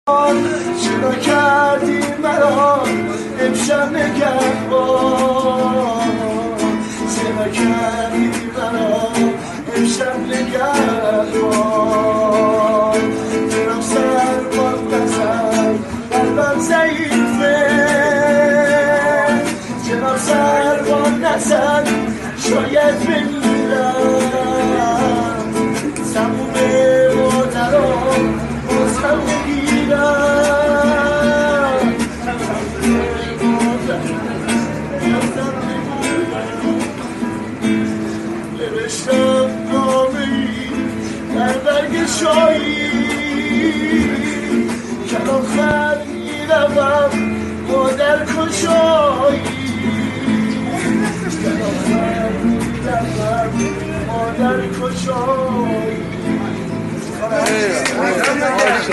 چرا کردی مرا امشب نگهبان؟ چرا کردی مرا امشب نگهبان؟ دلم سربان نزن قلبم ضعیفه، دلم سربان نزن شاید بمیرم، تموم مادران بازم بگیرم، نوشتم نامه‌ای در برگ شایی که آخر میروم مادر کجایی، که آخر میروم مادر کجایی.